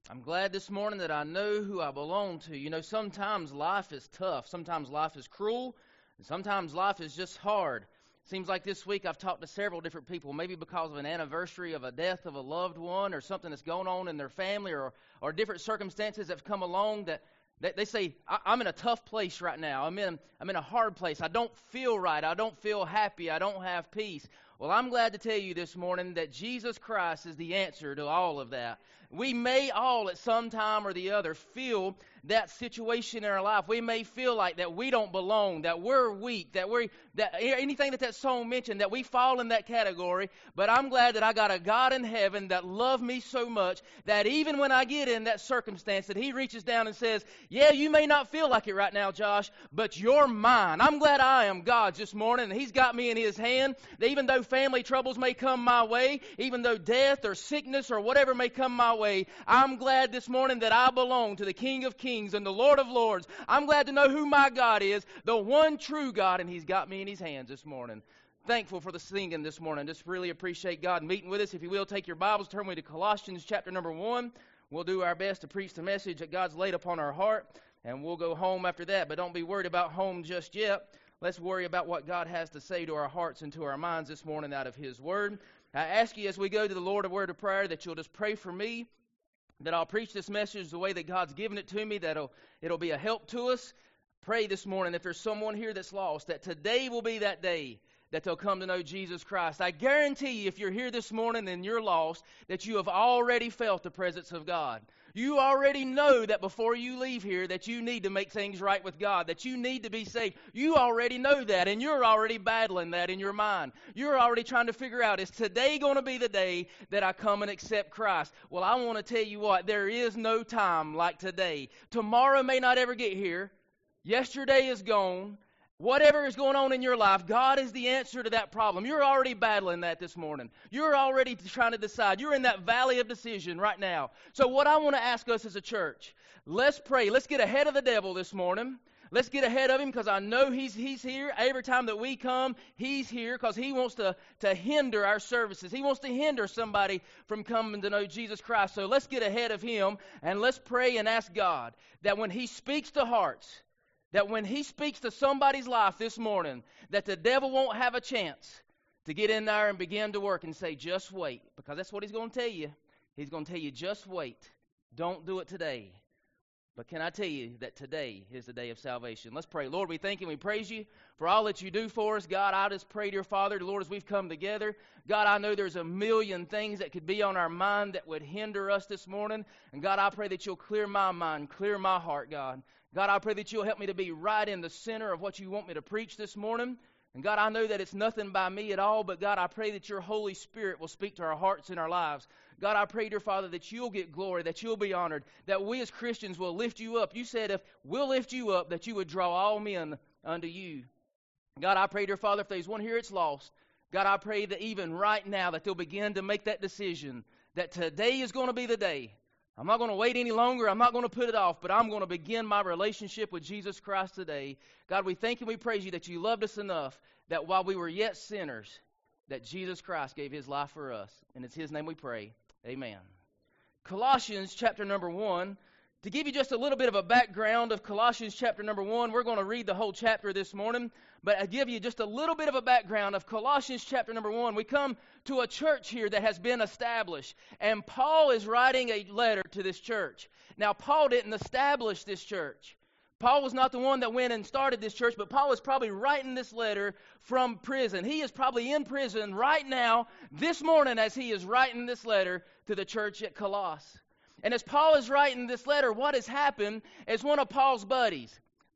I'm glad this morning that I know who I belong to. You know, sometimes life is tough. Sometimes life is cruel. And sometimes life is just hard. Seems like this week I've talked to several different people, maybe because of an anniversary of a death of a loved one or something that's going on in their family or different circumstances that have come along that they say, I'm in a tough place right now. I'm in a hard place. I don't feel right. I don't feel happy. I don't have peace. Well, I'm glad to tell you this morning that Jesus Christ is the answer to all of that. We may all at some time or the other feel that situation in our life. We may feel like that we don't belong, that we're weak, that anything that song mentioned, that we fall in that category. But I'm glad that I got a God in heaven that loved me so much that even when I get in that circumstance, that He reaches down and says, yeah, you may not feel like it right now, Josh, but you're mine. I'm glad I am God's this morning, and He's got me in His hand. That even though family troubles may come my way, even though death or sickness or whatever may come my way, I'm glad this morning that I belong to the King of Kings and the Lord of Lords. I'm glad to know who my God is, the one true God, and He's got me in His hands this morning. Thankful for the singing this morning. Just really appreciate God meeting with us. If you will, take your Bibles, turn with me to Colossians chapter number 1. We'll do our best to preach the message that God's laid upon our heart, and we'll go home after that. But don't be worried about home just yet. Let's worry about what God has to say to our hearts and to our minds this morning out of His Word. I ask you as we go to the Lord a word of prayer that you'll just pray for me, that I'll preach this message the way that God's given it to me, that it'll be a help to us. Pray this morning if there's someone here that's lost, that today will be that day that they'll come to know Jesus Christ. I guarantee you, if you're here this morning and you're lost, that you have already felt the presence of God. You already know that before you leave here that you need to make things right with God, that you need to be saved. You already know that, and you're already battling that in your mind. You're already trying to figure out, is today going to be the day that I come and accept Christ? Well, I want to tell you what, there is no time like today. Tomorrow may not ever get here. Yesterday is gone. Whatever is going on in your life, God is the answer to that problem. You're already battling that this morning. You're already trying to decide. You're in that valley of decision right now. So what I want to ask us as a church, let's pray. Let's get ahead of the devil this morning. Let's get ahead of him because I know he's here. Every time that we come, he's here because he wants to hinder our services. He wants to hinder somebody from coming to know Jesus Christ. So let's get ahead of him and let's pray and ask God that when He speaks to hearts, that when He speaks to somebody's life this morning, that the devil won't have a chance to get in there and begin to work and say, just wait. Because that's what he's going to tell you. He's going to tell you, just wait. Don't do it today. But can I tell you that today is the day of salvation? Let's pray. Lord, we thank you and we praise you for all that you do for us. God, I just pray, dear Father, Lord, as we've come together, God, I know there's a million things that could be on our mind that would hinder us this morning. And God, I pray that you'll clear my mind, clear my heart, God. God, I pray that you'll help me to be right in the center of what you want me to preach this morning. And God, I know that it's nothing by me at all, but God, I pray that your Holy Spirit will speak to our hearts and our lives. God, I pray, dear Father, that you'll get glory, that you'll be honored, that we as Christians will lift you up. You said if we'll lift you up, that you would draw all men unto you. God, I pray, dear Father, if there's one here that's lost, God, I pray that even right now that they'll begin to make that decision, that today is going to be the day. I'm not going to wait any longer. I'm not going to put it off, but I'm going to begin my relationship with Jesus Christ today. God, we thank you and we praise you that you loved us enough that while we were yet sinners, that Jesus Christ gave His life for us. And it's His name we pray. Amen. Colossians chapter number 1. To give you just a little bit of a background of Colossians chapter number 1, we're going to read the whole chapter this morning, but I'll give you just a little bit of a background of Colossians chapter number 1. We come to a church here that has been established, and Paul is writing a letter to this church. Now, Paul didn't establish this church. Paul was not the one that went and started this church, but Paul is probably writing this letter from prison. He is probably in prison right now, this morning, as he is writing this letter to the church at Colossus. And as Paul is writing this letter, what has happened is one of Paul's buddies,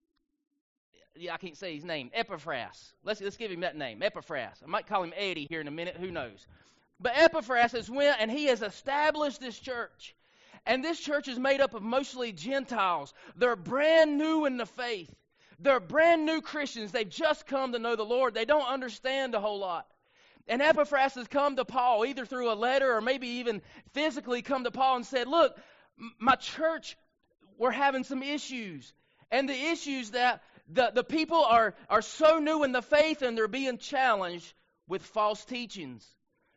I can't say his name, Epaphras. Let's give him that name, Epaphras. I might call him Eddie here in a minute, who knows. But Epaphras has went and he has established this church. And this church is made up of mostly Gentiles. They're brand new in the faith. They're brand new Christians. They've just come to know the Lord. They don't understand a whole lot. And Epaphras has come to Paul, either through a letter or maybe even physically come to Paul and said, look, my church, we're having some issues. And the issues that the people are so new in the faith and they're being challenged with false teachings.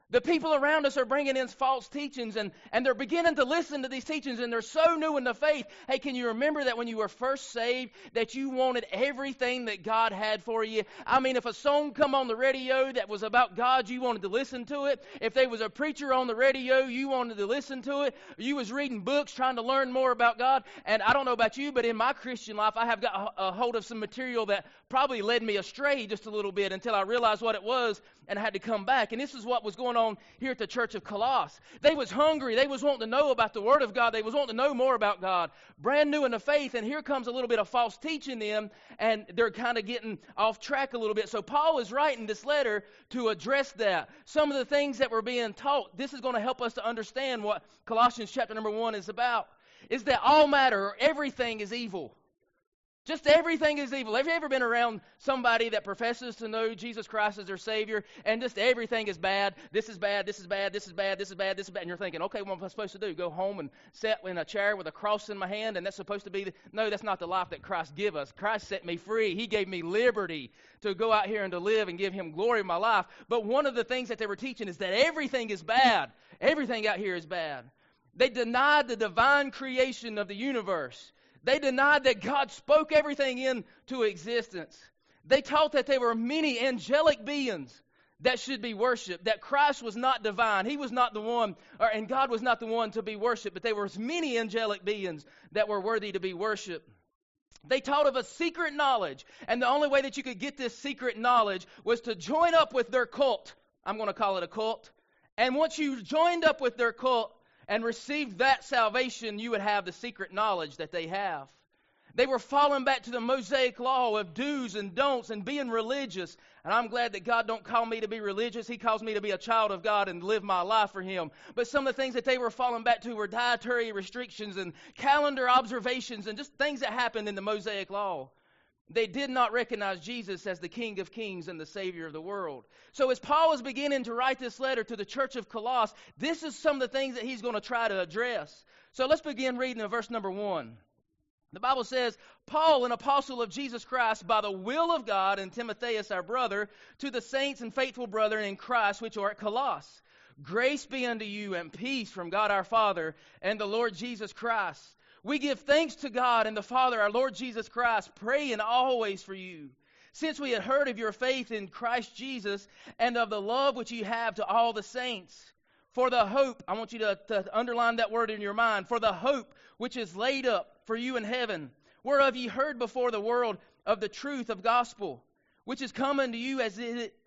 The people around us are bringing in false teachings, and they're beginning to listen to these teachings, and they're so new in the faith. Hey, can you remember that when you were first saved, that you wanted everything that God had for you? I mean, if a song come on the radio that was about God, you wanted to listen to it. If there was a preacher on the radio, you wanted to listen to it. You was reading books trying to learn more about God. And I don't know about you, but in my Christian life, I have got a hold of some material that probably led me astray just a little bit until I realized what it was and I had to come back. And this is what was going on here at the church of Colossus. They was hungry. They was wanting to know about the Word of God. They was wanting to know more about God. Brand new in the faith, and here comes a little bit of false teaching them, and they're kind of getting off track a little bit. So Paul is writing this letter to address that. Some of the things that were being taught, this is going to help us to understand what Colossians chapter number 1 is about, is that all matter, or everything is evil. Just everything is evil. Have you ever been around somebody that professes to know Jesus Christ as their Savior, and just everything is bad? This is bad, this is bad, this is bad, this is bad, this is bad. And you're thinking, okay, what am I supposed to do? Go home and sit in a chair with a cross in my hand, and that's supposed to be no, that's not the life that Christ give us. Christ set me free. He gave me liberty to go out here and to live and give Him glory in my life. But one of the things that they were teaching is that everything is bad. Everything out here is bad. They denied the divine creation of the universe. They denied that God spoke everything into existence. They taught that there were many angelic beings that should be worshipped, that Christ was not divine. He was not the one, and God was not the one to be worshipped, but there were many angelic beings that were worthy to be worshipped. They taught of a secret knowledge, and the only way that you could get this secret knowledge was to join up with their cult. I'm going to call it a cult. And once you joined up with their cult, and received that salvation, you would have the secret knowledge that they have. They were falling back to the Mosaic law of do's and don'ts and being religious. And I'm glad that God don't call me to be religious. He calls me to be a child of God and live my life for Him. But some of the things that they were falling back to were dietary restrictions and calendar observations and just things that happened in the Mosaic law. They did not recognize Jesus as the King of Kings and the Savior of the world. So as Paul is beginning to write this letter to the church of Colossus, this is some of the things that he's going to try to address. So let's begin reading in verse number 1. The Bible says, Paul, an apostle of Jesus Christ, by the will of God, and Timotheus, our brother, to the saints and faithful brethren in Christ which are at Colossus. Grace be unto you and peace from God our Father and the Lord Jesus Christ. We give thanks to God and the Father, our Lord Jesus Christ, praying always for you, since we had heard of your faith in Christ Jesus and of the love which you have to all the saints. For the hope, I want you to underline that word in your mind, for the hope which is laid up for you in heaven, whereof ye heard before the world of the truth of gospel, which is come unto you as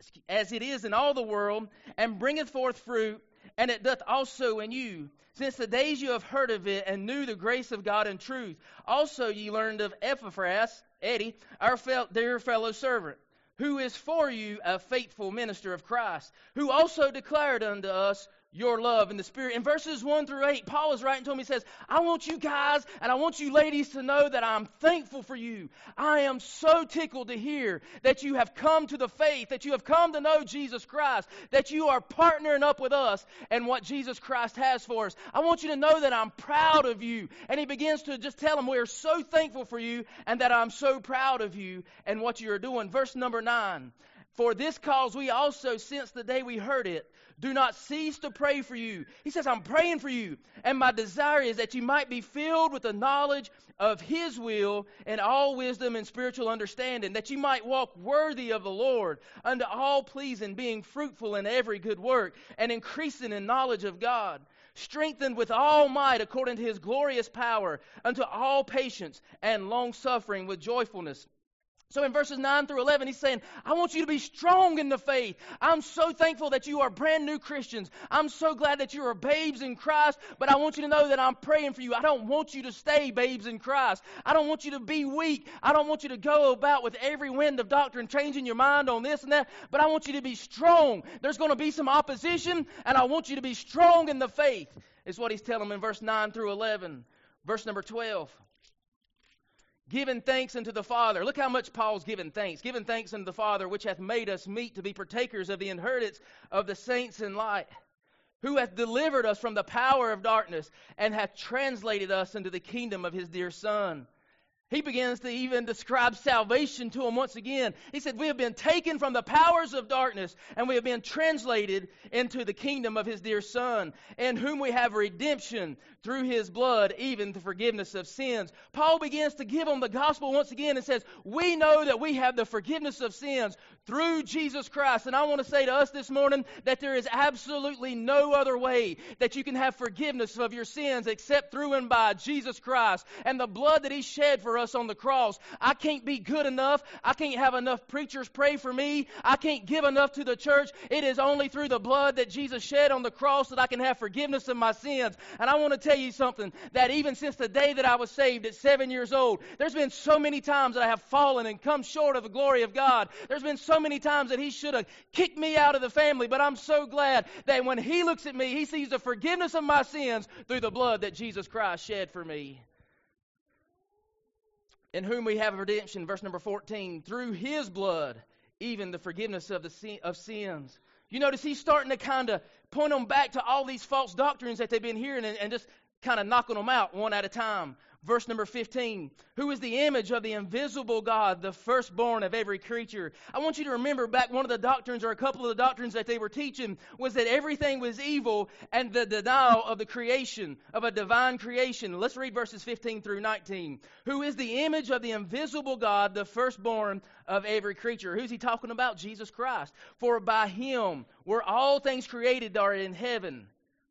it is in all the world, and bringeth forth fruit, and it doth also in you, since the days you have heard of it, and knew the grace of God in truth. Also ye learned of Epaphras, Eddie, our dear fellow servant, who is for you a faithful minister of Christ, who also declared unto us your love in the Spirit. In verses 1 through 8, Paul is writing to him. He says, I want you guys and I want you ladies to know that I'm thankful for you. I am so tickled to hear that you have come to the faith, that you have come to know Jesus Christ, that you are partnering up with us and what Jesus Christ has for us. I want you to know that I'm proud of you. And he begins to just tell them, we are so thankful for you and that I'm so proud of you and what you are doing. Verse number 9. For this cause we also, since the day we heard it, do not cease to pray for you. He says, I'm praying for you. And my desire is that you might be filled with the knowledge of His will and all wisdom and spiritual understanding, that you might walk worthy of the Lord, unto all pleasing, being fruitful in every good work, and increasing in knowledge of God, strengthened with all might according to His glorious power, unto all patience and long-suffering with joyfulness. So in verses 9 through 11, he's saying, I want you to be strong in the faith. I'm so thankful that you are brand new Christians. I'm so glad that you are babes in Christ, but I want you to know that I'm praying for you. I don't want you to stay babes in Christ. I don't want you to be weak. I don't want you to go about with every wind of doctrine, changing your mind on this and that, but I want you to be strong. There's going to be some opposition, and I want you to be strong in the faith, is what he's telling them in verse 9 through 11. Verse number 12. Giving thanks unto the Father. Look how much Paul's giving thanks. Giving thanks unto the Father, which hath made us meet to be partakers of the inheritance of the saints in light, who hath delivered us from the power of darkness, and hath translated us into the kingdom of His dear Son, He begins to even describe salvation to them once again. He said, we have been taken from the powers of darkness, and we have been translated into the kingdom of His dear Son, in whom we have redemption through His blood, even the forgiveness of sins. Paul begins to give them the gospel once again and says, we know that we have the forgiveness of sins through Jesus Christ. And I want to say to us this morning that there is absolutely no other way that you can have forgiveness of your sins except through and by Jesus Christ and the blood that He shed for us on the cross. I can't be good enough. I can't have enough preachers pray for me. I can't give enough to the church. It is only through the blood that Jesus shed on the cross that I can have forgiveness of my sins. And I want to tell you something, that even since the day that I was saved at 7 years old, there's been so many times that I have fallen and come short of the glory of God. There's been so many times that He should have kicked me out of the family, but I'm so glad that when He looks at me, He sees the forgiveness of my sins through the blood that Jesus Christ shed for me. In whom we have redemption, verse number 14, through His blood, even the forgiveness of sins. You notice he's starting to kind of point them back to all these false doctrines that they've been hearing and just kind of knocking them out one at a time. Verse number 15, who is the image of the invisible God, the firstborn of every creature. I want you to remember back one of the doctrines, or a couple of the doctrines that they were teaching, was that everything was evil and the denial of the creation, of a divine creation. Let's read verses 15 through 19. Who is the image of the invisible God, the firstborn of every creature. Who's he talking about? Jesus Christ. For by Him were all things created that are in heaven.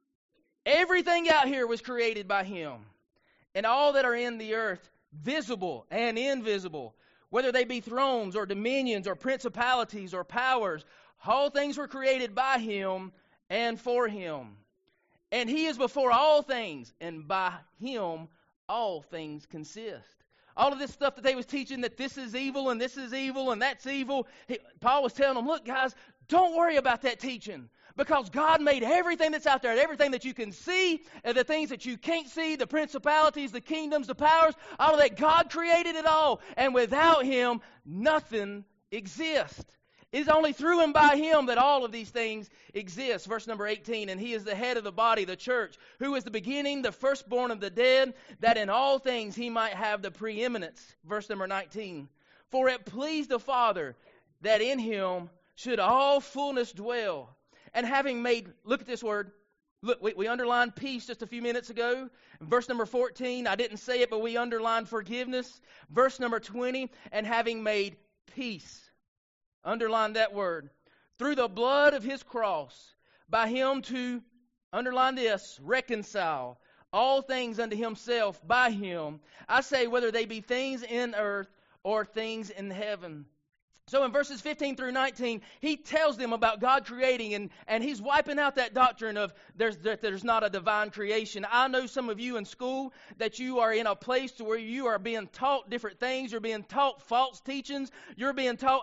Everything out here was created by Him. And all that are in the earth, visible and invisible, whether they be thrones or dominions or principalities or powers, all things were created by Him and for Him. And He is before all things, and by Him all things consist. All of this stuff that they was teaching, that this is evil and that's evil, Paul was telling them, look guys, don't worry about that teaching. Because God made everything that's out there, everything that you can see, and the things that you can't see, the principalities, the kingdoms, the powers, all of that, God created it all. And without Him, nothing exists. It is only through and by Him that all of these things exist. Verse number 18, and He is the head of the body, the church, who is the beginning, the firstborn of the dead, that in all things He might have the preeminence. Verse number 19, for it pleased the Father that in Him should all fullness dwell. And having made, look at this word. Look, we underlined peace just a few minutes ago. Verse number 14, I didn't say it, but we underlined forgiveness. Verse number 20, and having made peace. Underline that word. Through the blood of His cross, by Him to, underline this, reconcile all things unto Himself by Him. I say whether they be things in earth or things in heaven. So in verses 15 through 19, he tells them about God creating, and he's wiping out that doctrine of there's not a divine creation. I know some of you in school that you are in a place to where you are being taught different things. You're being taught false teachings. You're being taught.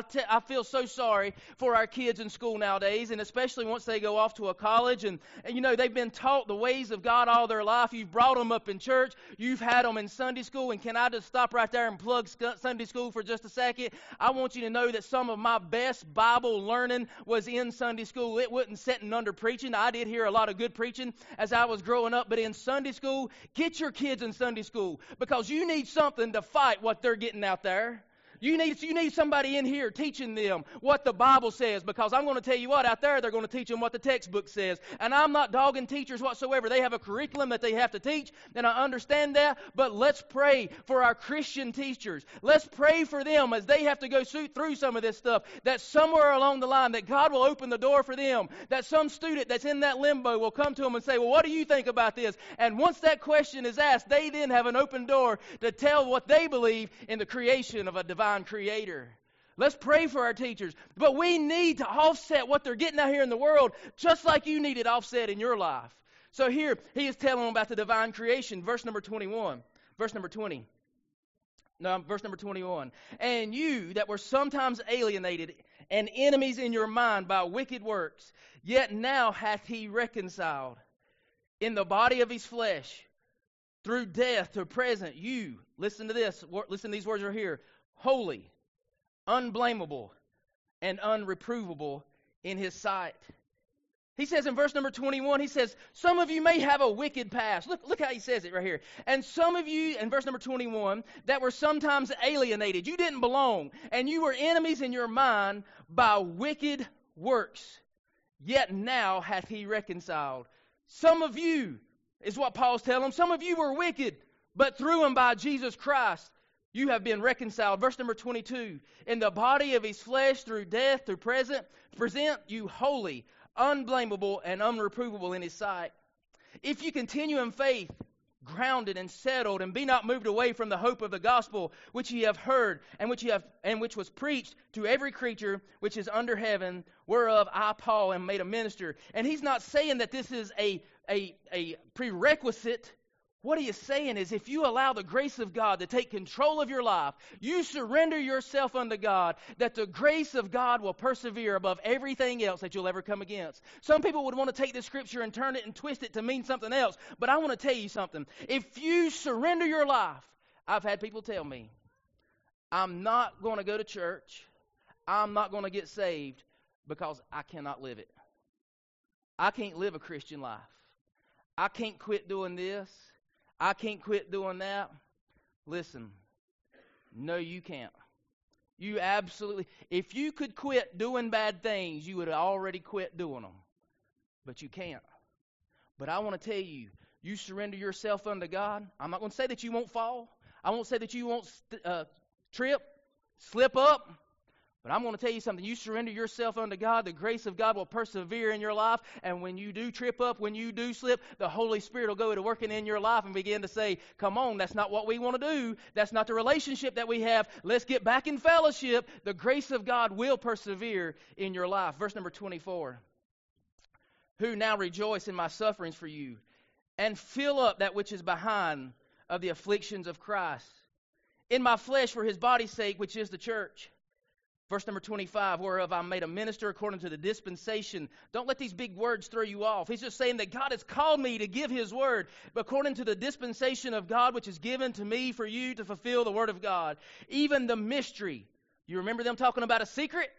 I feel so sorry for our kids in school nowadays, and especially once they go off to a college, and you know they've been taught the ways of God all their life. You've brought them up in church. You've had them in Sunday school, and can I just stop right there and plug Sunday school for just a second? I want you to know that some of my best Bible learning was in Sunday school. It wasn't sitting under preaching. I did hear a lot of good preaching as I was growing up, but in Sunday school, get your kids in Sunday school because you need something to fight what they're getting out there. You need somebody in here teaching them what the Bible says, because I'm going to tell you what, out there they're going to teach them what the textbook says. And I'm not dogging teachers whatsoever. They have a curriculum that they have to teach, and I understand that. But let's pray for our Christian teachers. Let's pray for them as they have to go through some of this stuff, that somewhere along the line that God will open the door for them, that some student that's in that limbo will come to them and say, well, what do you think about this? And once that question is asked, they then have an open door to tell what they believe in the creation of a divine creator. Let's pray for our teachers. But we need to offset what they're getting out here in the world, just like you need it offset in your life. So here, he is telling them about the divine creation. Verse number 21. Verse number 20. No, verse number 21. And you that were sometimes alienated and enemies in your mind by wicked works, yet now hath He reconciled in the body of His flesh through death to present you. Listen to this. Listen, these words are here. Holy, unblameable, and unreprovable in His sight. He says in verse number 21, he says, some of you may have a wicked past. Look how he says it right here. And some of you, in verse number 21, that were sometimes alienated. You didn't belong. And you were enemies in your mind by wicked works. Yet now hath he reconciled. Some of you, is what Paul's telling them. Some of you were wicked, but through and by Jesus Christ, you have been reconciled. Verse number 22, in the body of his flesh through death, through present you holy, unblameable, and unreprovable in his sight. If you continue in faith, grounded and settled, and be not moved away from the hope of the gospel which ye have heard, and which was preached to every creature which is under heaven, whereof I, Paul, am made a minister. And he's not saying that this is a prerequisite. What he is saying is, if you allow the grace of God to take control of your life, you surrender yourself unto God, that the grace of God will persevere above everything else that you'll ever come against. Some people would want to take this scripture and turn it and twist it to mean something else. But I want to tell you something. If you surrender your life, I've had people tell me, I'm not going to go to church. I'm not going to get saved because I cannot live it. I can't live a Christian life. I can't quit doing this. I can't quit doing that. Listen, no, you can't. You absolutely, if you could quit doing bad things, you would have already quit doing them. But you can't. But I want to tell you, you surrender yourself unto God. I'm not going to say that you won't fall. I won't say that you won't trip, slip up. But I'm going to tell you something. You surrender yourself unto God, the grace of God will persevere in your life. And when you do trip up, when you do slip, the Holy Spirit will go to working in your life and begin to say, come on, that's not what we want to do. That's not the relationship that we have. Let's get back in fellowship. The grace of God will persevere in your life. Verse number 24. Who now rejoice in my sufferings for you, and fill up that which is behind of the afflictions of Christ, in my flesh for his body's sake, which is the church. Verse number 25, whereof I'm made a minister according to the dispensation. Don't let these big words throw you off. He's just saying that God has called me to give his word according to the dispensation of God, which is given to me for you to fulfill the word of God. Even the mystery. You remember them talking about a secret?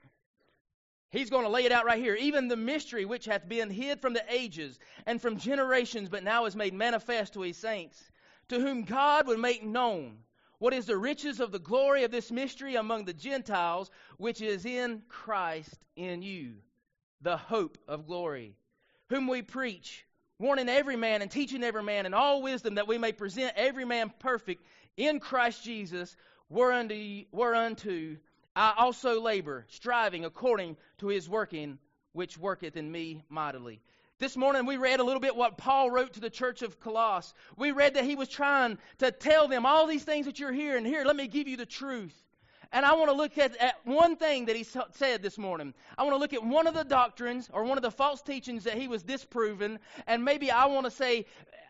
He's going to lay it out right here. Even the mystery which hath been hid from the ages and from generations, but now is made manifest to his saints, to whom God would make known what is the riches of the glory of this mystery among the Gentiles, which is in Christ in you, the hope of glory, whom we preach, warning every man and teaching every man in all wisdom, that we may present every man perfect in Christ Jesus, whereunto I also labor, striving according to his working, which worketh in me mightily. This morning we read a little bit what Paul wrote to the church of Colossus. We read that he was trying to tell them all these things that you're hearing. Here, let me give you the truth. And I want to look at one thing that he said this morning. I want to look at one of the doctrines or one of the false teachings that he was disproving. And maybe I want to say,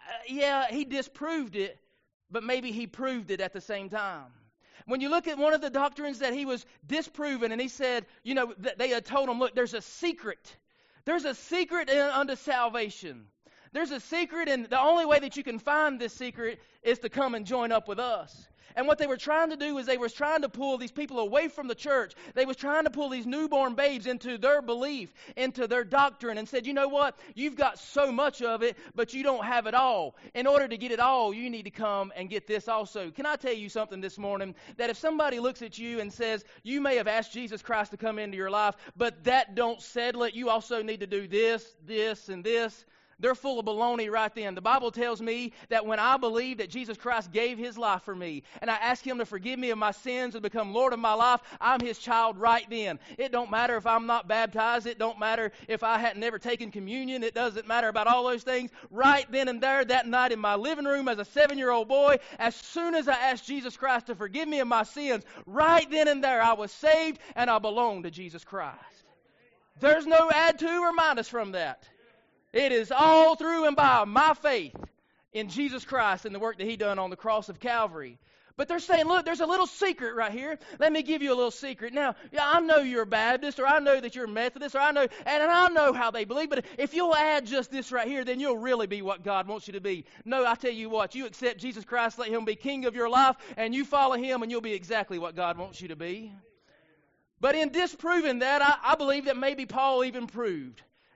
yeah, he disproved it, but maybe he proved it at the same time. When you look at one of the doctrines that he was disproving, and he said, you know, they had told him, look, there's a secret. There's a secret unto salvation. There's a secret, and the only way that you can find this secret is to come and join up with us. And what they were trying to do is they were trying to pull these people away from the church. They was trying to pull these newborn babes into their belief, into their doctrine, and said, you know what? You've got so much of it, but you don't have it all. In order to get it all, you need to come and get this also. Can I tell you something this morning? That if somebody looks at you and says, you may have asked Jesus Christ to come into your life, but that don't settle it. You also need to do this, this, and this. They're full of baloney right then. The Bible tells me that when I believe that Jesus Christ gave his life for me, and I ask him to forgive me of my sins and become Lord of my life, I'm his child right then. It don't matter if I'm not baptized. It don't matter if I hadn't never taken communion. It doesn't matter about all those things. Right then and there, that night in my living room as a 7-year-old boy, as soon as I asked Jesus Christ to forgive me of my sins, right then and there I was saved and I belonged to Jesus Christ. There's no add to or minus from that. It is all through and by my faith in Jesus Christ and the work that he done on the cross of Calvary. But they're saying, look, there's a little secret right here. Let me give you a little secret. Now, yeah, I know you're a Baptist, or I know that you're a Methodist, or I know how they believe, but if you'll add just this right here, then you'll really be what God wants you to be. No, I tell you what, you accept Jesus Christ, let him be king of your life, and you follow him, and you'll be exactly what God wants you to be. But in disproving that, I believe that maybe Paul even proved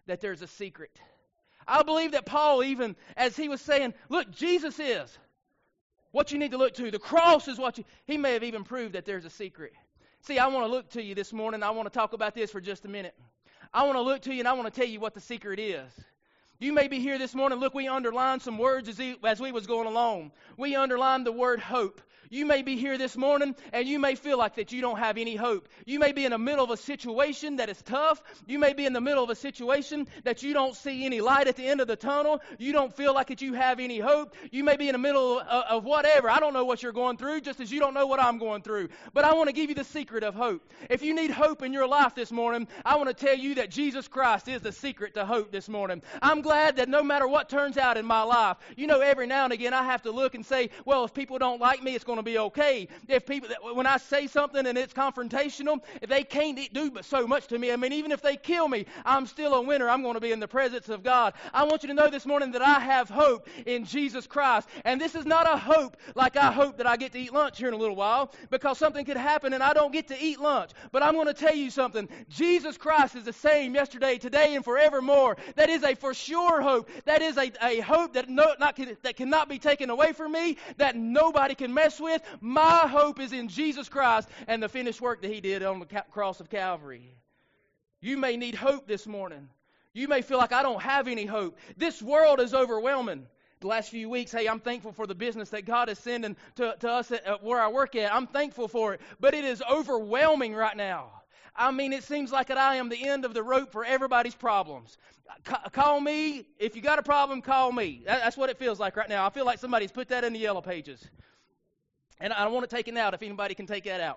that there's a secret. I believe that Paul, even as he was saying, look, Jesus is what you need to look to. The cross is what he may have even proved that there's a secret. See, I want to look to you this morning. I want to talk about this for just a minute. I want to look to you and I want to tell you what the secret is. You may be here this morning. Look, we underlined some words as we was going along. We underlined the word hope. You may be here this morning and you may feel like that you don't have any hope. You may be in the middle of a situation that is tough. You may be in the middle of a situation that you don't see any light at the end of the tunnel. You don't feel like that you have any hope. You may be in the middle of whatever. I don't know what you're going through, just as you don't know what I'm going through. But I want to give you the secret of hope. If you need hope in your life this morning, I want to tell you that Jesus Christ is the secret to hope this morning. I'm glad that no matter what turns out in my life, every now and again I have to look and say, well, if people don't like me, it's going to be okay. When I say something and it's confrontational, if they can't do so much to me, even if they kill me, I'm still a winner. I'm going to be in the presence of God. I want you to know this morning that I have hope in Jesus Christ. And this is not a hope like I hope that I get to eat lunch here in a little while, because something could happen and I don't get to eat lunch. But I'm going to tell you something. Jesus Christ is the same yesterday, today, and forevermore. That is a for sure hope. That is a hope that cannot be taken away from me, that nobody can mess with. My hope is in Jesus Christ and the finished work that He did on the cross of Calvary. You may need hope this morning. You may feel like I don't have any hope. This world is overwhelming. The last few weeks, I'm thankful for the business that God is sending to us at where I work at. I'm thankful for it. But it is overwhelming right now. It seems like that I am the end of the rope for everybody's problems. Call me. If you got a problem, call me. That's what it feels like right now. I feel like somebody's put that in the yellow pages. And I want it taken out if anybody can take that out.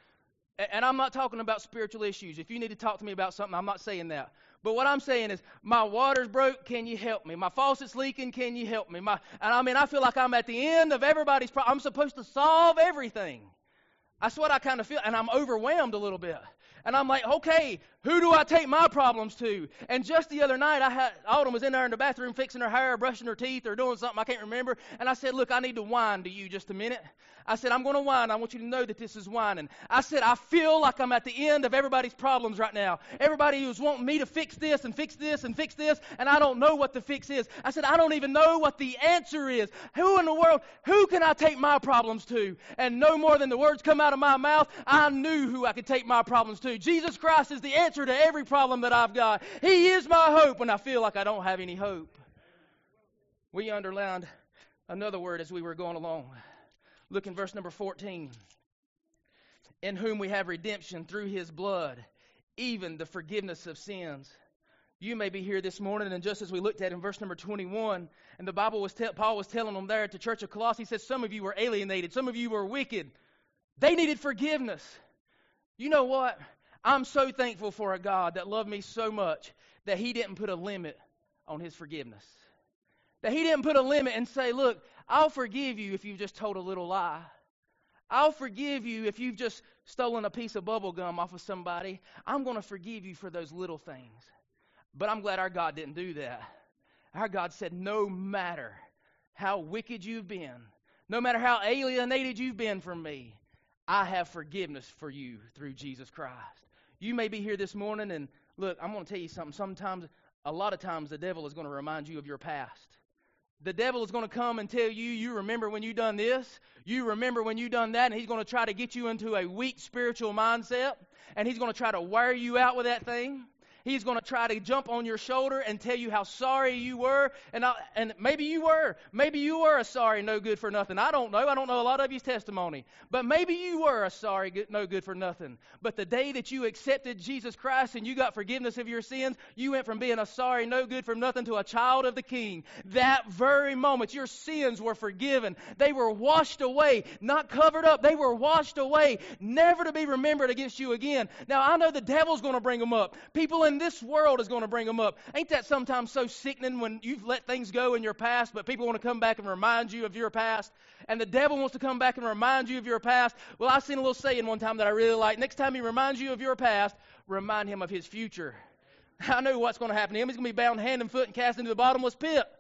And I'm not talking about spiritual issues. If you need to talk to me about something, I'm not saying that. But what I'm saying is, my water's broke, can you help me? My faucet's leaking, can you help me? I feel like I'm at the end of everybody's problem. I'm supposed to solve everything. That's what I kind of feel, and I'm overwhelmed a little bit. And I'm like, okay, who do I take my problems to? And just the other night, Autumn was in there in the bathroom fixing her hair, brushing her teeth, or doing something I can't remember. And I said, look, I need to whine to you just a minute. I said, I'm going to whine. I want you to know that this is whining. I said, I feel like I'm at the end of everybody's problems right now. Everybody who's wanting me to fix this and fix this and fix this, and I don't know what the fix is. I said, I don't even know what the answer is. Who in the world, who can I take my problems to? And no more than the words come out of my mouth, I knew who I could take my problems to. Jesus Christ is the answer to every problem that I've got. He is my hope when I feel like I don't have any hope. We underlined another word as we were going along. Look in verse number 14. In whom we have redemption through His blood, even the forgiveness of sins. You may be here this morning, and just as we looked at in verse number 21, and the Bible Paul was telling them there at the church of Colossae, he says, some of you were alienated, some of you were wicked. They needed forgiveness. You know what? I'm so thankful for a God that loved me so much that He didn't put a limit on His forgiveness. That He didn't put a limit and say, look, I'll forgive you if you've just told a little lie. I'll forgive you if you've just stolen a piece of bubble gum off of somebody. I'm going to forgive you for those little things. But I'm glad our God didn't do that. Our God said, no matter how wicked you've been, no matter how alienated you've been from me, I have forgiveness for you through Jesus Christ. You may be here this morning, and look, I'm going to tell you something. A lot of times, the devil is going to remind you of your past. The devil is going to come and tell you, you remember when you done this, you remember when you done that, and he's going to try to get you into a weak spiritual mindset, and he's going to try to wear you out with that thing. He's going to try to jump on your shoulder and tell you how sorry you were. And maybe you were. Maybe you were a sorry, no good for nothing. I don't know. I don't know a lot of you's testimony. But maybe you were a sorry, no good for nothing. But the day that you accepted Jesus Christ and you got forgiveness of your sins, you went from being a sorry, no good for nothing to a child of the King. That very moment, your sins were forgiven. They were washed away, not covered up. They were washed away, never to be remembered against you again. Now, I know the devil's going to bring them up. People in this world is going to bring them up. Ain't that sometimes so sickening when you've let things go in your past, but people want to come back and remind you of your past, and the devil wants to come back and remind you of your past? Well, I seen a little saying one time that I really like. Next time he reminds you of your past, remind him of his future. I know what's going to happen to him. He's going to be bound hand and foot and cast into the bottomless pit.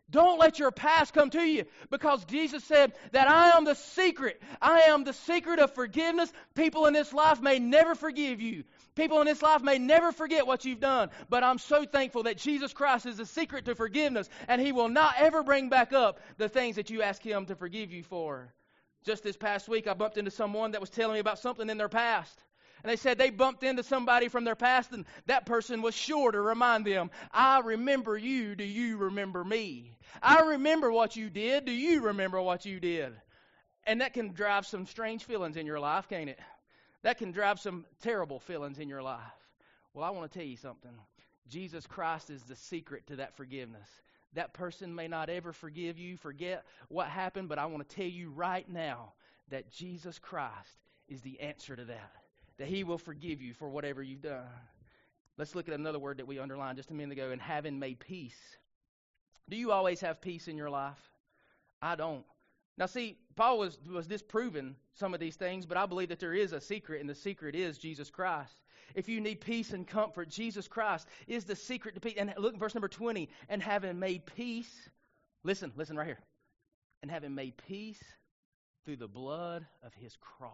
Don't let your past come to you, because Jesus said that I am the secret. I am the secret of forgiveness. People in this life may never forgive you. People in this life may never forget what you've done. But I'm so thankful that Jesus Christ is the secret to forgiveness, and He will not ever bring back up the things that you ask Him to forgive you for. Just this past week, I bumped into someone that was telling me about something in their past. And they said they bumped into somebody from their past, and that person was sure to remind them, I remember you. Do you remember me? I remember what you did. Do you remember what you did? And that can drive some strange feelings in your life, can't it? That can drive some terrible feelings in your life. Well, I want to tell you something. Jesus Christ is the secret to that forgiveness. That person may not ever forgive you, forget what happened, but I want to tell you right now that Jesus Christ is the answer to that. That He will forgive you for whatever you've done. Let's look at another word that we underlined just a minute ago, and having made peace. Do you always have peace in your life? I don't. Now see, Paul was disproving some of these things, but I believe that there is a secret, and the secret is Jesus Christ. If you need peace and comfort, Jesus Christ is the secret to peace. And look at verse number 20. And having made peace, listen right here. And having made peace through the blood of His cross.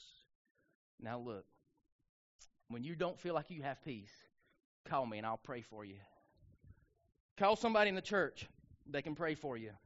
Now look, when you don't feel like you have peace, call me and I'll pray for you. Call somebody in the church. They can pray for you.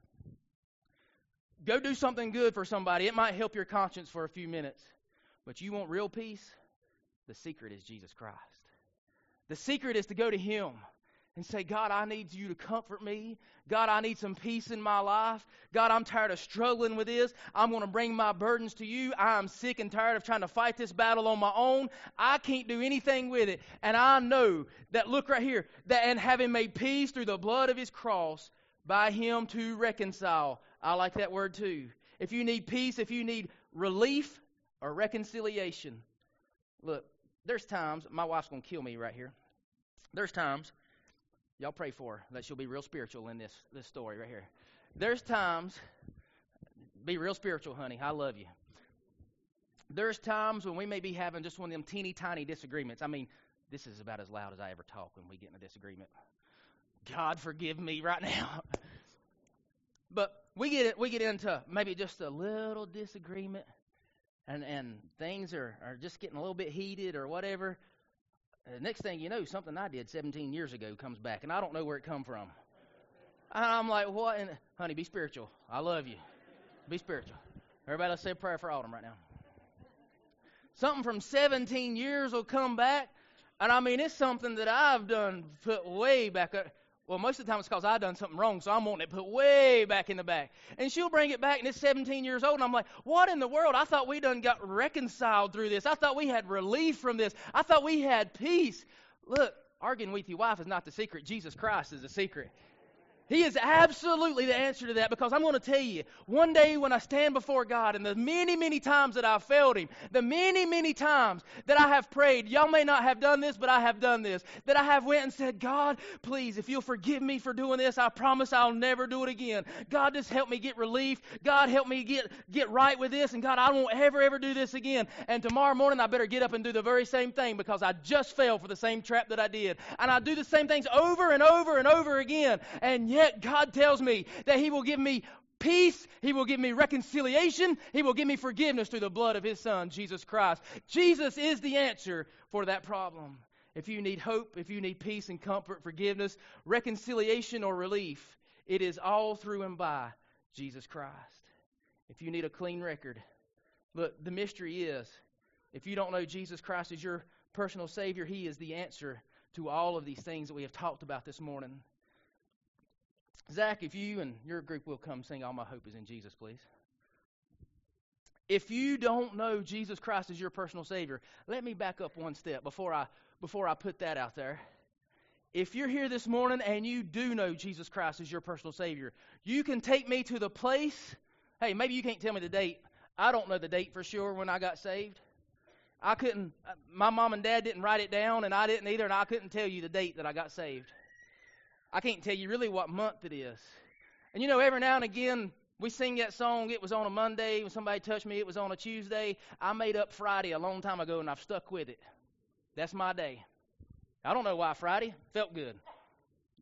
Go do something good for somebody. It might help your conscience for a few minutes. But you want real peace? The secret is Jesus Christ. The secret is to go to Him and say, God, I need you to comfort me. God, I need some peace in my life. God, I'm tired of struggling with this. I'm going to bring my burdens to you. I'm sick and tired of trying to fight this battle on my own. I can't do anything with it. And I know that, look right here, that and having made peace through the blood of His cross, by Him to reconcile. I like that word too. If you need peace, if you need relief or reconciliation. Look, there's times, my wife's going to kill me right here. There's times, y'all pray for her, that she'll be real spiritual in this story right here. There's times, be real spiritual, honey, I love you. There's times when we may be having just one of them teeny tiny disagreements. I mean, this is about as loud as I ever talk when we get in a disagreement. God forgive me right now. But we get into maybe just a little disagreement, and things are just getting a little bit heated or whatever. The next thing you know, something I did 17 years ago comes back, and I don't know where it come from. And I'm like, what? And, honey, be spiritual. I love you. Be spiritual. Everybody, let's say a prayer for Autumn right now. Something from 17 years will come back, and I mean, it's something that I've done put way back up. Well, most of the time it's because I've done something wrong, so I'm wanting it put way back in the back. And she'll bring it back, and it's 17 years old, and I'm like, what in the world? I thought we done got reconciled through this. I thought we had relief from this. I thought we had peace. Look, arguing with your wife is not the secret. Jesus Christ is the secret. He is absolutely the answer to that, because I'm going to tell you, one day when I stand before God, and the many, many times that I've failed Him, the many, many times that I have prayed, y'all may not have done this, but I have done this, that I have went and said, God, please, if you'll forgive me for doing this, I promise I'll never do it again. God, just help me get relief. God, help me get right with this, and God, I won't ever do this again. And tomorrow morning, I better get up and do the very same thing, because I just fell for the same trap that I did. And I do the same things over and over and over again, and yet God tells me that He will give me peace, He will give me reconciliation, He will give me forgiveness through the blood of His Son, Jesus Christ. Jesus is the answer for that problem. If you need hope, if you need peace and comfort, forgiveness, reconciliation, or relief, it is all through and by Jesus Christ. If you need a clean record, look, the mystery is, if you don't know Jesus Christ as your personal Savior, He is the answer to all of these things that we have talked about this morning. Zach, if you and your group will come sing All My Hope Is in Jesus, please. If you don't know Jesus Christ as your personal Savior, let me back up one step before I put that out there. If you're here this morning and you do know Jesus Christ as your personal Savior, you can take me to the place. Hey, maybe you can't tell me the date. I don't know the date for sure when I got saved. I couldn't, my mom and dad didn't write it down, and I didn't either, and I couldn't tell you the date that I got saved. I can't tell you really what month it is. And you know, every now and again, we sing that song, it was on a Monday. When somebody touched me, it was on a Tuesday. I made up Friday a long time ago, and I've stuck with it. That's my day. I don't know why Friday. Felt good.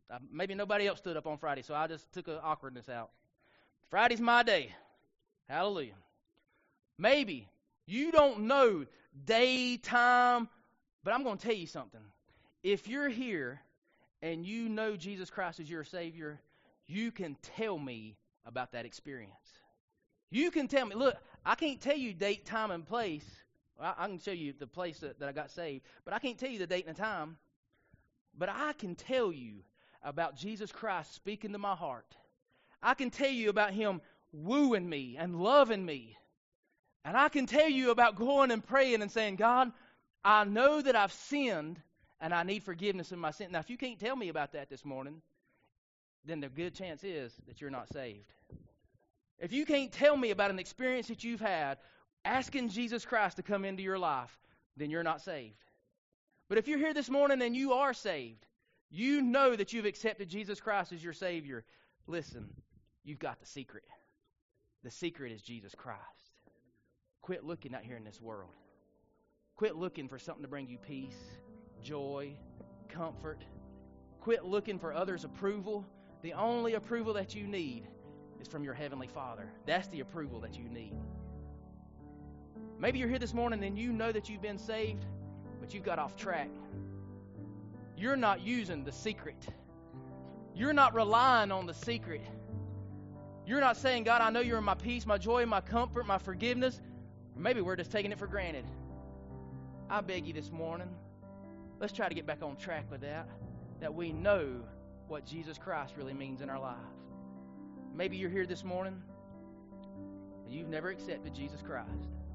Maybe nobody else stood up on Friday, so I just took the awkwardness out. Friday's my day. Hallelujah. Maybe you don't know day, time, but I'm going to tell you something. If you're here and you know Jesus Christ is your Savior, you can tell me about that experience. You can tell me. Look, I can't tell you date, time, and place. Well, I can show you the place that I got saved, but I can't tell you the date and the time. But I can tell you about Jesus Christ speaking to my heart. I can tell you about Him wooing me and loving me. And I can tell you about going and praying and saying, God, I know that I've sinned and I need forgiveness of my sin. Now, if you can't tell me about that this morning, then the good chance is that you're not saved. If you can't tell me about an experience that you've had asking Jesus Christ to come into your life, then you're not saved. But if you're here this morning and you are saved, you know that you've accepted Jesus Christ as your Savior, listen, you've got the secret. The secret is Jesus Christ. Quit looking out here in this world. Quit looking for something to bring you peace, joy, comfort. Quit looking for others' approval. The only approval that you need is from your Heavenly Father. That's the approval that you need. Maybe you're here this morning and you know that you've been saved, but you've got off track. You're not using the secret. You're not relying on the secret. You're not saying, God, I know you're my peace, my joy, my comfort, my forgiveness. Maybe we're just taking it for granted. I beg you this morning, let's try to get back on track with that we know what Jesus Christ really means in our life. Maybe you're here this morning and you've never accepted Jesus Christ.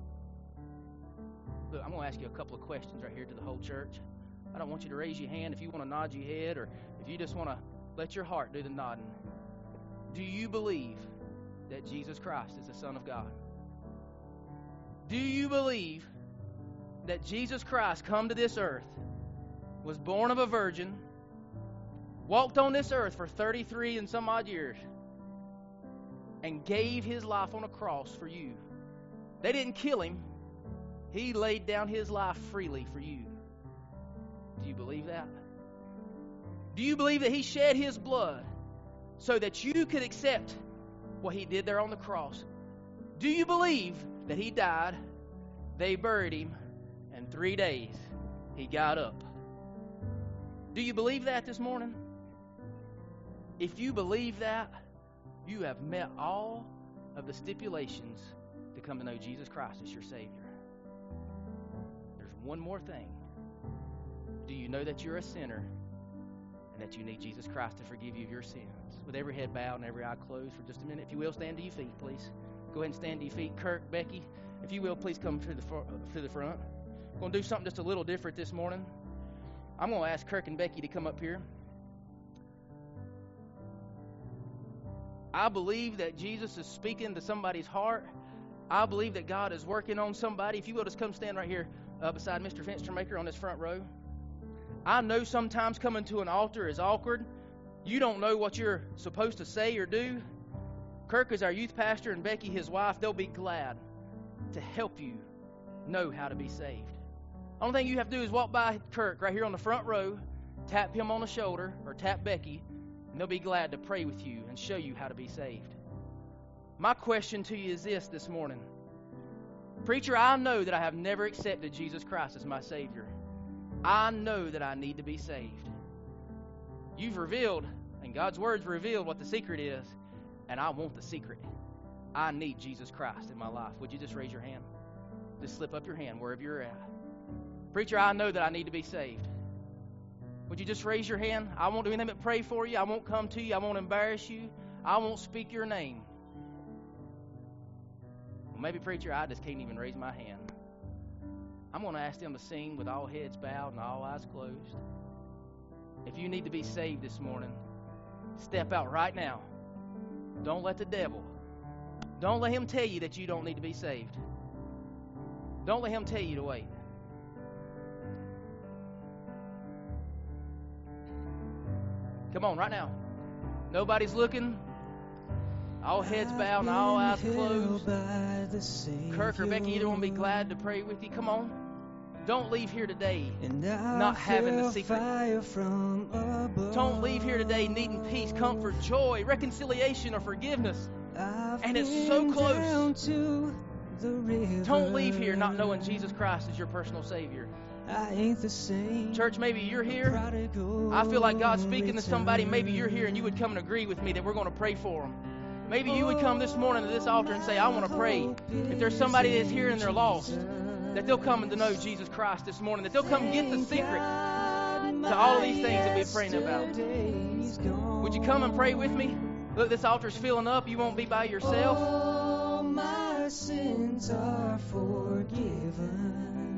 Look, I'm going to ask you a couple of questions right here to the whole church. I don't want you to raise your hand if you want to nod your head or if you just want to let your heart do the nodding. Do you believe that Jesus Christ is the Son of God? Do you believe that Jesus Christ come to this earth, was born of a virgin, walked on this earth for 33 and some odd years, and gave His life on a cross for you? They didn't kill Him. He laid down His life freely for you. Do you believe that? Do you believe that He shed His blood so that you could accept what He did there on the cross? Do you believe that He died, they buried Him, and 3 days He got up? Do you believe that this morning? If you believe that, you have met all of the stipulations to come to know Jesus Christ as your Savior. There's one more thing. Do you know that you're a sinner and that you need Jesus Christ to forgive you of your sins? With every head bowed and every eye closed for just a minute, if you will, stand to your feet, please. Go ahead and stand to your feet. Kirk, Becky, if you will, please come to the front. We're going to do something just a little different this morning. I'm going to ask Kirk and Becky to come up here. I believe that Jesus is speaking to somebody's heart. I believe that God is working on somebody. If you will, just come stand right here beside Mr. Fenstermaker on this front row. I know sometimes coming to an altar is awkward. You don't know what you're supposed to say or do. Kirk is our youth pastor and Becky, his wife. They'll be glad to help you know how to be saved. The only thing you have to do is walk by Kirk right here on the front row, tap him on the shoulder, or tap Becky, and they'll be glad to pray with you and show you how to be saved. My question to you is this morning. Preacher, I know that I have never accepted Jesus Christ as my Savior. I know that I need to be saved. You've revealed, and God's Word's revealed what the secret is, and I want the secret. I need Jesus Christ in my life. Would you just raise your hand? Just slip up your hand wherever you're at. Preacher, I know that I need to be saved. Would you just raise your hand? I won't do anything but pray for you. I won't come to you. I won't embarrass you. I won't speak your name. Well, maybe, preacher, I just can't even raise my hand. I'm going to ask them to sing with all heads bowed and all eyes closed. If you need to be saved this morning, step out right now. Don't let the devil, don't let him tell you that you don't need to be saved. Don't let him tell you to wait. Come on, right now. Nobody's looking. All heads bowed and all eyes closed. Kirk or Becky, either one will be glad to pray with you. Come on. Don't leave here today not having the secret. Don't leave here today needing peace, comfort, joy, reconciliation, or forgiveness. And it's so close. Don't leave here not knowing Jesus Christ is your personal Savior. Church, maybe you're here. I feel like God's speaking to somebody. Maybe you're here and you would come and agree with me that we're going to pray for them. Maybe you would come this morning to this altar and say, I want to pray. If there's somebody that's here and they're lost, that they'll come to know Jesus Christ this morning, that they'll come get the secret to all of these things that we're praying about. Would you come and pray with me? Look, this altar's filling up. You won't be by yourself. All my sins are forgiven.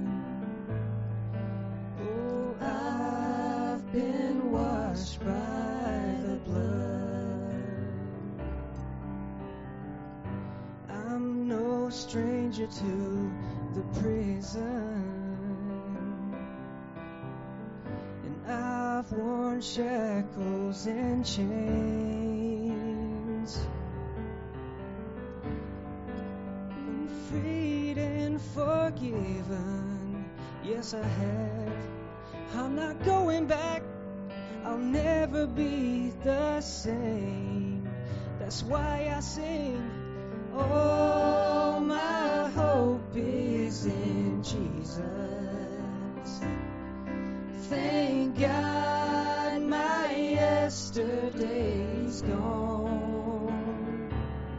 Oh, I've been washed by the blood. I'm no stranger to the prison, and I've worn shackles and chains. I'm freed and forgiven, yes I have. I'm not going back, I'll never be the same. That's why I sing. Oh, my hope is in Jesus. Thank God my yesterday's gone.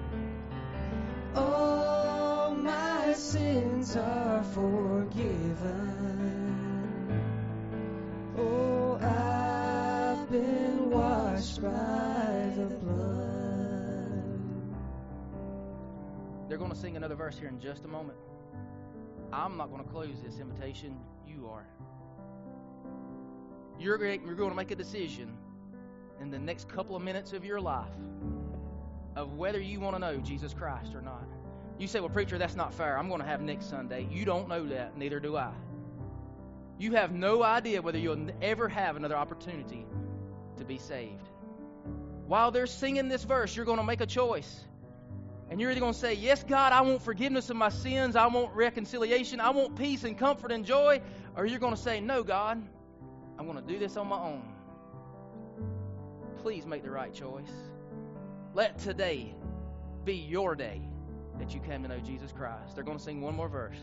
Oh, my sins are forgiven. Oh, I've been washed by the blood. They're going to sing another verse here in just a moment. I'm not going to close this invitation. You are. You're going to make a decision in the next couple of minutes of your life of whether you want to know Jesus Christ or not. You say, well, preacher, that's not fair. I'm going to have next Sunday. You don't know that. Neither do I. You have no idea whether you'll ever have another opportunity to be saved. While they're singing this verse, you're going to make a choice. And you're either going to say, yes, God, I want forgiveness of my sins. I want reconciliation. I want peace and comfort and joy. Or you're going to say, no, God, I'm going to do this on my own. Please make the right choice. Let today be your day that you came to know Jesus Christ. They're going to sing one more verse.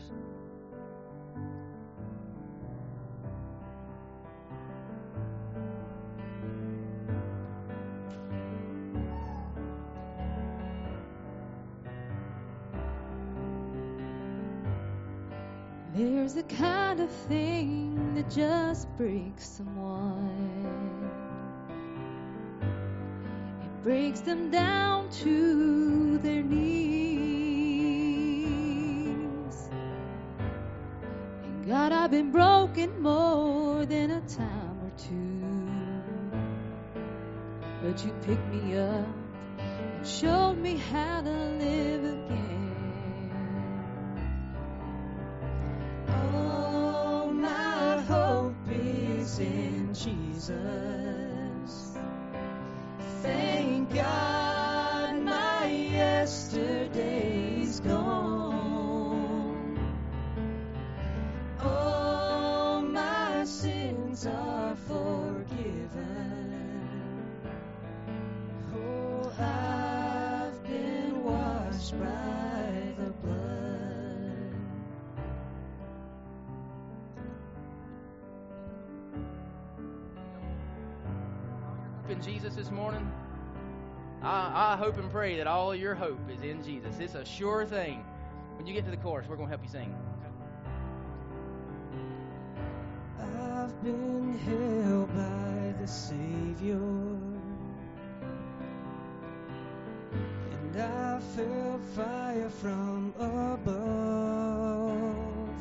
There's the kind of thing that just breaks someone. It breaks them down to their knees. And God, I've been broken more than a time or two. But you picked me up and showed me how to live again. In Jesus, thank God my yesterday's gone. Oh, my sins are forgiven. Oh, I've been washed by the blood. In Jesus this morning, I hope and pray that all of your hope is in Jesus. It's a sure thing. When you get to the chorus, we're going to help you sing. I've been held by the Savior, and I felt fire from above,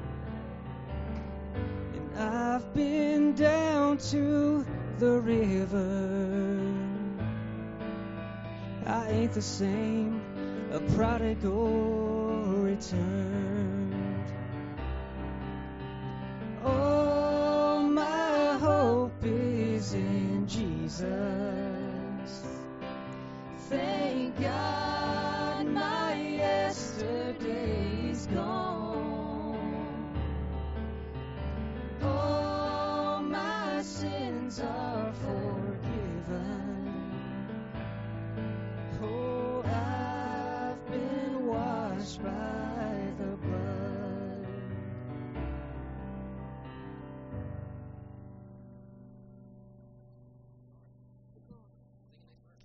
and I've been down to the river. I ain't the same, a prodigal returned. Oh, my hope is in Jesus. Thank God my yesterday's gone.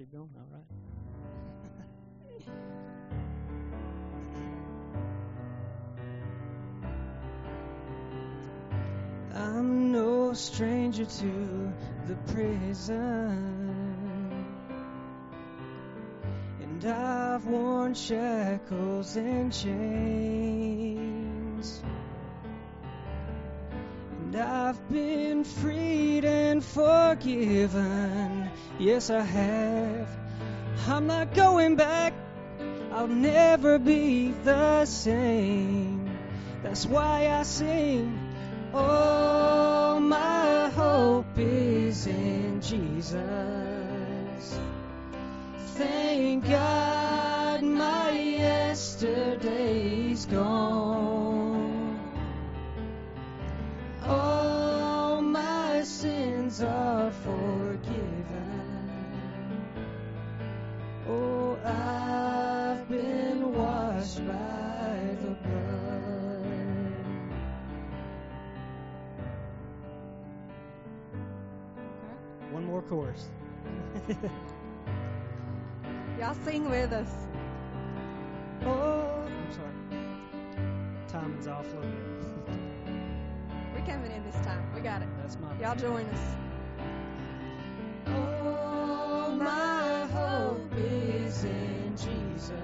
keep going. All right. I'm no stranger to the prison, and I've worn shackles and chains, and I've been freed and forgiven. Yes, I have. I'm not going back. I'll never be the same. That's why I sing. Oh, my hope is in Jesus. Thank God my yesterday's gone. All my sins are forgiven. Oh, I've been washed by the blood. One more chorus. Y'all sing with us. Oh, I'm sorry. Timing's off a little bit. We're coming in this time. We got it. That's my Y'all join us. Oh, my hope is in Jesus.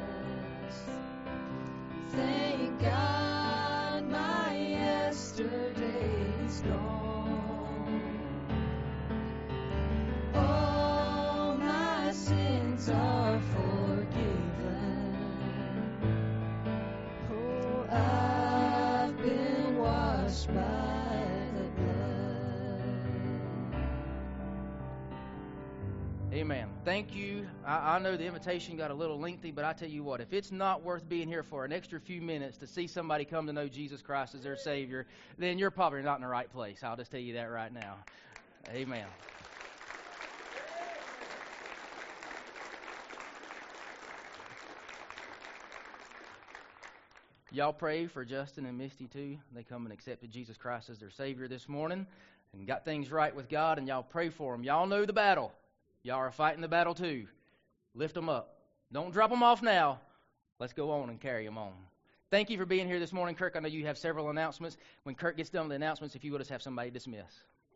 Thank God my yesterday's gone. All my sins are forgiven. Oh, I've been washed by the blood. Amen. Thank you. I know the invitation got a little lengthy, but I tell you what, if it's not worth being here for an extra few minutes to see somebody come to know Jesus Christ as their Savior, then you're probably not in the right place. I'll just tell you that right now. Amen. Y'all pray for Justin and Misty too. They come and accepted Jesus Christ as their Savior this morning and got things right with God, and y'all pray for them. Y'all know the battle. Y'all are fighting the battle too. Lift them up. Don't drop them off now. Let's go on and carry them on. Thank you for being here this morning, Kirk. I know you have several announcements. When Kirk gets done with the announcements, if you would just have somebody dismiss.